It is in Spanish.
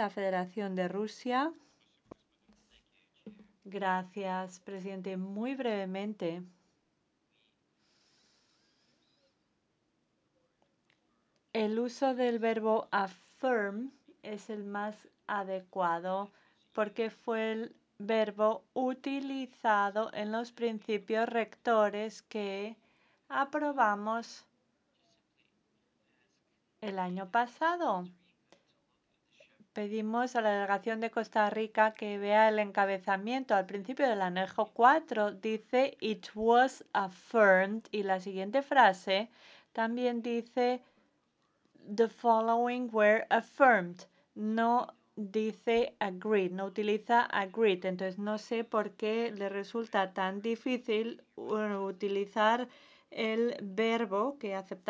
la Federación de Rusia. Gracias, presidente. Muy brevemente. El uso del verbo affirm es el más adecuado porque fue el verbo utilizado en los principios rectores que aprobamos el año pasado. Pedimos a la delegación de Costa Rica que vea el encabezamiento. Al principio del anejo 4 dice "It was affirmed" y la siguiente frase también dice "The following were affirmed". No dice agreed, no utiliza agreed. Entonces no sé por qué le resulta tan difícil utilizar el verbo que aceptamos